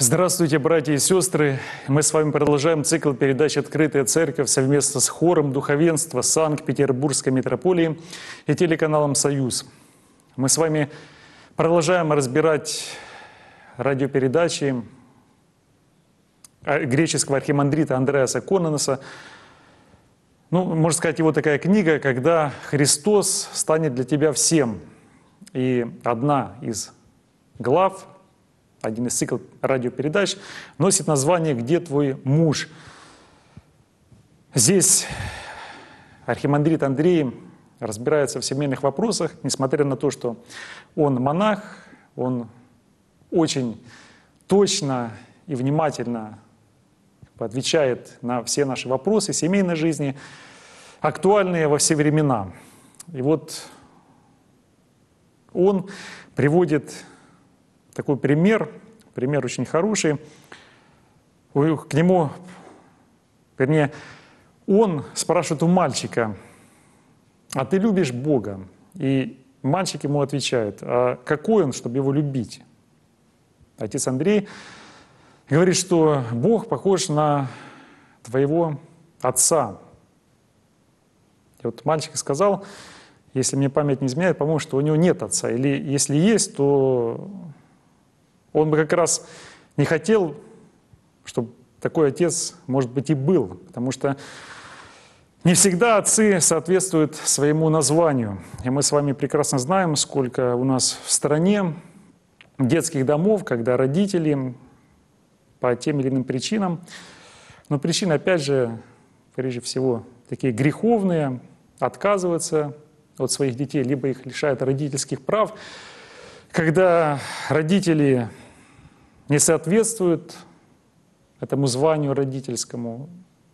Здравствуйте, братья и сестры! Мы с вами продолжаем цикл передач «Открытая Церковь» совместно с хором духовенства Санкт-Петербургской митрополии и телеканалом «Союз». Мы с вами продолжаем разбирать радиопередачи греческого архимандрита Андреаса Кононоса. Можно сказать, его такая книга «Когда Христос станет для тебя всем». И одна из глав, один из циклов радиопередач, носит название «Где твой муж?». Здесь архимандрит Андрей разбирается в семейных вопросах, несмотря на то, что он монах, он очень точно и внимательно отвечает на все наши вопросы семейной жизни, актуальные во все времена. И вот он приводит такой пример очень хороший. К нему, вернее, он спрашивает у мальчика: «А ты любишь Бога?» И мальчик ему отвечает: «А какой он, чтобы его любить?» Отец Андрей говорит, что Бог похож на твоего отца. И вот мальчик сказал, если мне память не изменяет, по-моему, что у него нет отца. Или если есть, то он бы как раз не хотел, чтобы такой отец, может быть, и был. Потому что не всегда отцы соответствуют своему названию. И мы с вами прекрасно знаем, сколько у нас в стране детских домов, когда родители по тем или иным причинам, но причины, опять же, прежде всего, такие греховные, отказываются от своих детей, либо их лишают родительских прав, когда родители не соответствуют этому званию родительскому.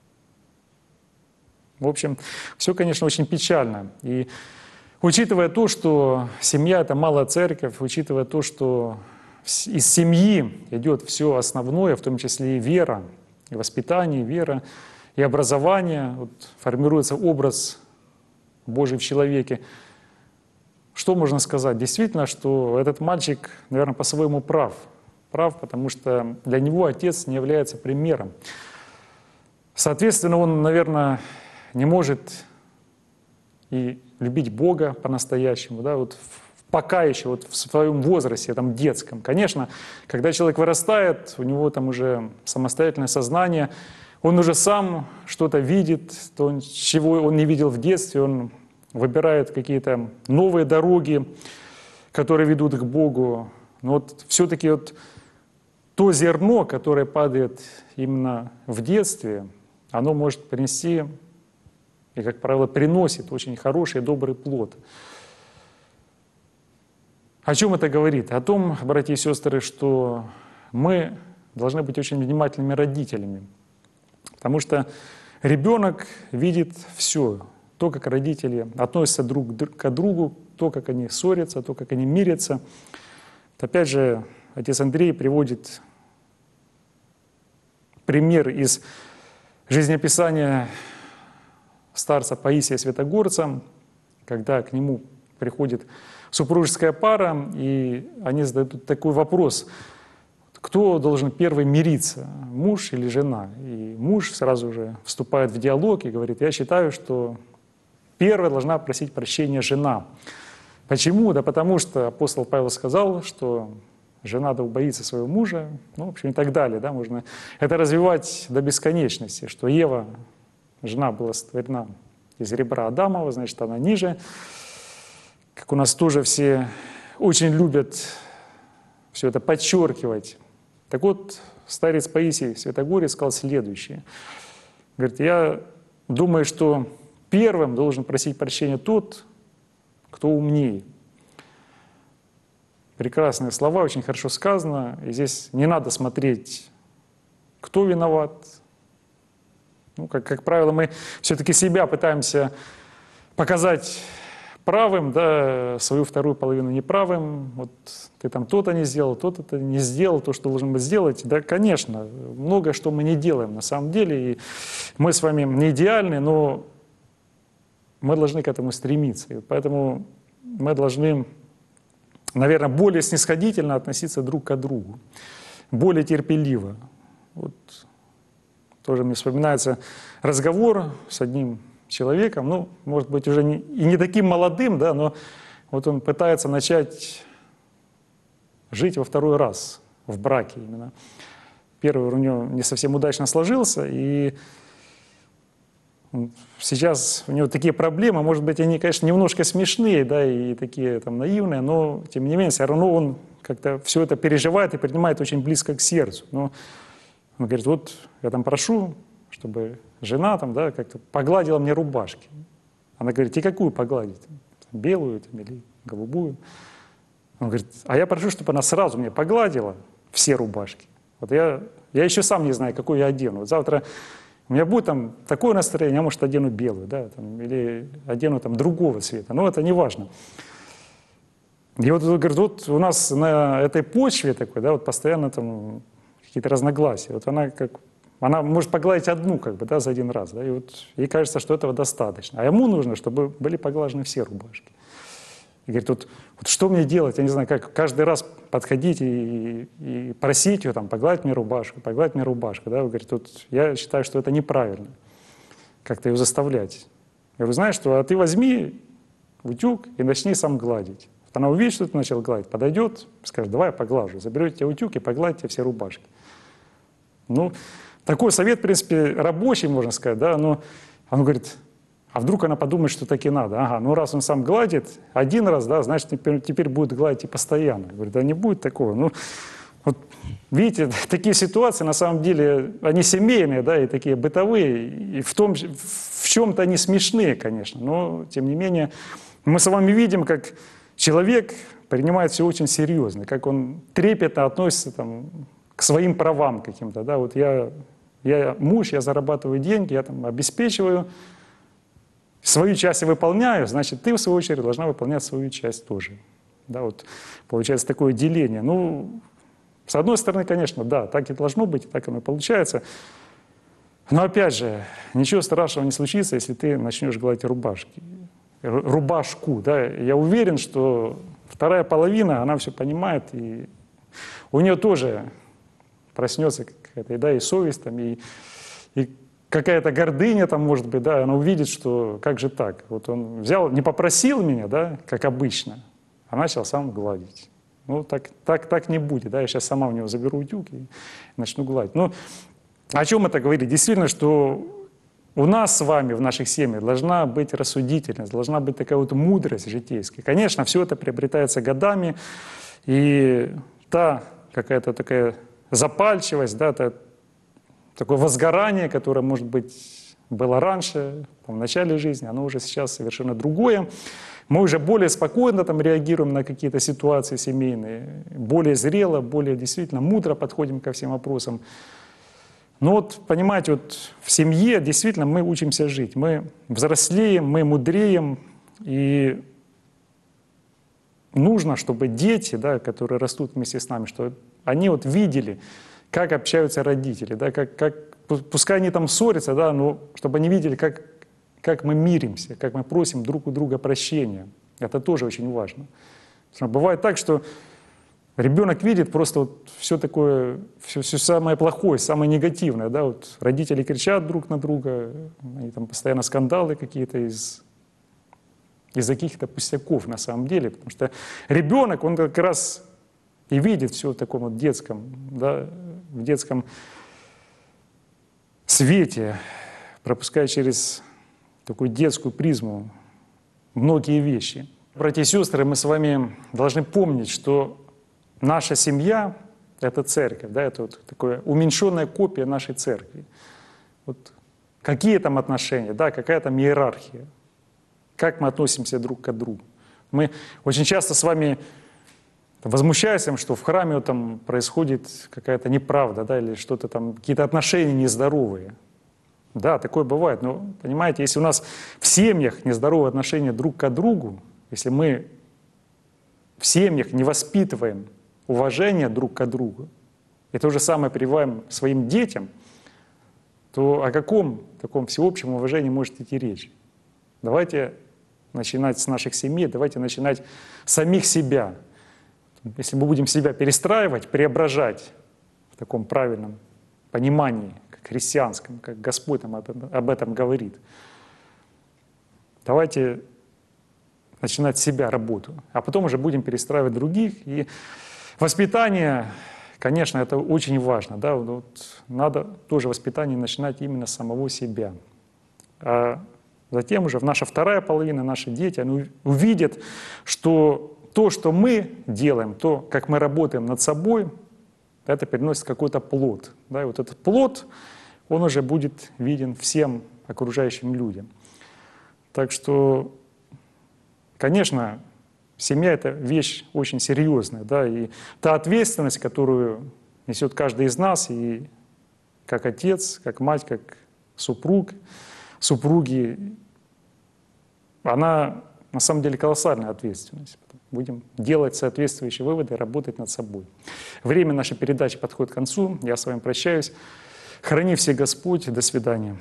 В общем, все, конечно, очень печально. И учитывая то, что семья — это малая церковь, учитывая то, что из семьи идет все основное, в том числе и вера, и воспитание, и вера, и образование, вот формируется образ Божий в человеке. Что можно сказать? Действительно, что этот мальчик, наверное, по-своему прав, потому что для него отец не является примером. Соответственно, он, наверное, не может и любить Бога по-настоящему, да, вот пока еще вот в своем возрасте, там, детском. Конечно, когда человек вырастает, у него там уже самостоятельное сознание, он уже сам что-то видит, то, чего он не видел в детстве, он выбирает какие-то новые дороги, которые ведут к Богу. Но вот все-таки вот то зерно, которое падает именно в детстве, оно может принести, и, как правило, приносит очень хороший и добрый плод. О чем это говорит? О том, братья и сестры, что мы должны быть очень внимательными родителями. Потому что ребенок видит все. То, как родители относятся друг к другу, то, как они ссорятся, то, как они мирятся. Опять же, отец Андрей приводит пример из жизнеописания старца Паисия Святогорца, когда к нему приходит супружеская пара, и они задают такой вопрос: кто должен первый мириться, муж или жена? И муж сразу же вступает в диалог и говорит: я считаю, что первая должна просить прощения жена. Почему? Да потому что апостол Павел сказал, что жена да боится своего мужа, в общем, и так далее. Да? Можно это развивать до бесконечности, что Ева, жена, была сотворена из ребра Адамова, значит, она ниже. Как у нас тоже все очень любят все это подчеркивать. Так вот, старец Паисий Святогорец сказал следующее. Говорит: я думаю, что первым должен просить прощения тот, кто умнее. Прекрасные слова, очень хорошо сказано. И здесь не надо смотреть, кто виноват. Как правило, мы все-таки себя пытаемся показать правым, да, свою вторую половину неправым. Вот ты там то-то не сделал, то-то не сделал, то, что должен был сделать. Да, конечно, много что мы не делаем на самом деле. И мы с вами не идеальны, но мы должны к этому стремиться. И поэтому мы должны, наверное, более снисходительно относиться друг к другу. более терпеливо. Вот тоже мне вспоминается разговор с одним человеком, ну, может быть, уже не таким молодым, да, но вот он пытается начать жить во второй раз в браке именно. Первый у него не совсем удачно сложился, и сейчас у него такие проблемы, может быть, они, конечно, немножко смешные, да, и такие там наивные, но, тем не менее, все равно он как-то все это переживает и принимает очень близко к сердцу. Но он говорит, вот я там прошу, чтобы жена там, да, как-то погладила мне рубашки. Она говорит, и какую погладить? Белую там, или голубую? Он говорит, а я прошу, чтобы она сразу мне погладила все рубашки. Вот я еще сам не знаю, какую я одену. Вот завтра у меня будет там такое настроение, я, может, одену белую, да, там, или одену там другого цвета. Но это не важно. И вот, говорит, вот у нас на этой почве такой, да, вот постоянно там какие-то разногласия. Вот она может погладить одну, как бы, да, за один раз, да, и вот ей кажется, что этого достаточно. А ему нужно, чтобы были поглажены все рубашки. И говорит, вот что мне делать? Я не знаю, как каждый раз подходить и просить ее, там, погладить мне рубашку, да. Говорит, вот я считаю, что это неправильно, как-то ее заставлять. Я говорю, знаешь что, а ты возьми утюг и начни сам гладить. Вот она увидит, что ты начал гладить, подойдет, скажет, давай я поглажу, заберете тебе утюг и погладите все рубашки. Ну, такой совет, в принципе, рабочий, можно сказать, да, но он говорит, а вдруг она подумает, что так и надо. Ага, ну раз он сам гладит один раз, да, значит, теперь будет гладить и постоянно. Я говорю, да не будет такого. Ну, вот, видите, такие ситуации, на самом деле, они семейные, да, и такие бытовые, и в чем-то они смешные, конечно, но, тем не менее, мы с вами видим, как человек принимает все очень серьезно, как он трепетно относится там, к своим правам каким-то, да, вот я муж, я зарабатываю деньги, я там обеспечиваю, свою часть я выполняю, значит, ты, в свою очередь, должна выполнять свою часть тоже. Да, вот получается такое деление. Ну, с одной стороны, конечно, да, так и должно быть, так оно и получается. Но, опять же, ничего страшного не случится, если ты начнешь гладить рубашку. Да. Я уверен, что вторая половина, она все понимает, и у нее тоже проснется какая-то, да, и совесть, там, и какая-то гордыня там, может быть, да, она увидит, что как же так? Вот он взял, не попросил меня, да, как обычно, а начал сам гладить. Ну, так не будет, да, я сейчас сама у него заберу утюг и начну гладить. Ну, о чем это говорит? Действительно, что у нас с вами в наших семьях должна быть рассудительность, должна быть такая вот мудрость житейская. Конечно, все это приобретается годами, и та какая-то такая запальчивость, да, такое возгорание, которое, может быть, было раньше, в начале жизни, оно уже сейчас совершенно другое. Мы уже более спокойно там реагируем на какие-то ситуации семейные, более зрело, более действительно мудро подходим ко всем вопросам. Но вот, понимаете, вот в семье действительно мы учимся жить, мы взрослеем, мы мудреем, и нужно, чтобы дети, да, которые растут вместе с нами, чтобы они вот видели, как общаются родители, да, пускай они там ссорятся, да, но чтобы они видели, как мы миримся, как мы просим друг у друга прощения. Это тоже очень важно. Потому что бывает так, что ребенок видит просто вот все такое, все самое плохое, самое негативное. Да, вот родители кричат друг на друга, они там постоянно скандалы какие-то из-за каких-то пустяков на самом деле. Потому что ребенок, он как раз и видит все в таком вот детском, да, в детском свете, пропуская через такую детскую призму многие вещи. Братья и сестры, мы с вами должны помнить, что наша семья — это церковь, да, это вот такая уменьшенная копия нашей церкви. Вот какие там отношения, да, какая там иерархия, как мы относимся друг к другу. Мы очень часто с вами возмущаемся, что в храме вот там происходит какая-то неправда, да, или что-то там, какие-то отношения нездоровые. Да, такое бывает, но, понимаете, если у нас в семьях нездоровые отношения друг к другу, если мы в семьях не воспитываем уважение друг к другу, и то же самое прививаем своим детям, то о каком таком всеобщем уважении может идти речь? Давайте начинать с наших семей, давайте начинать с самих себя. Если мы будем себя перестраивать, преображать, в таком правильном понимании, как христианском, как Господь нам об этом говорит. Давайте начинать с себя работу, а потом уже будем перестраивать других. И воспитание, конечно, это очень важно. Да? Вот надо тоже воспитание начинать именно с самого себя. А затем уже наша вторая половина, наши дети, они увидят, что то, что мы делаем, то, как мы работаем над собой, это переносит какой-то плод. Да? И вот этот плод, он уже будет виден всем окружающим людям. Так что, конечно, семья — это вещь очень серьезная, да, и та ответственность, которую несет каждый из нас, и как отец, как мать, как супруг, супруги, она на самом деле колоссальная ответственность. Будем делать соответствующие выводы, работать над собой. Время нашей передачи подходит к концу. Я с вами прощаюсь. Храни всех Господь. До свидания.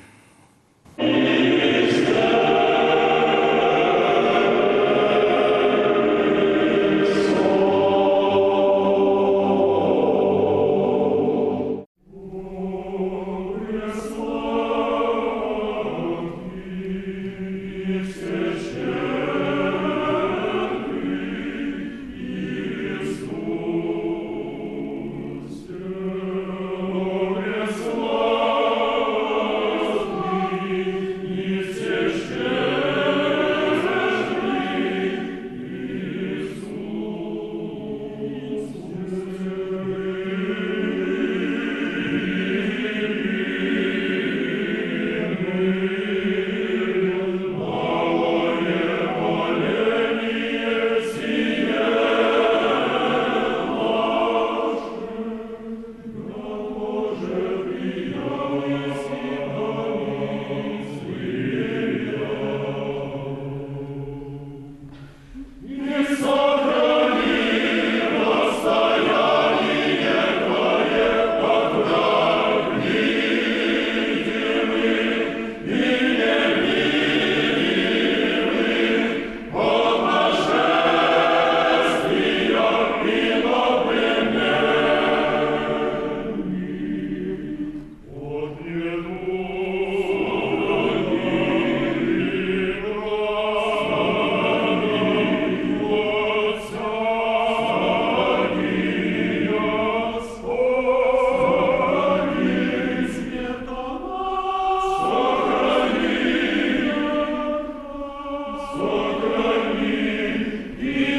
Сохрани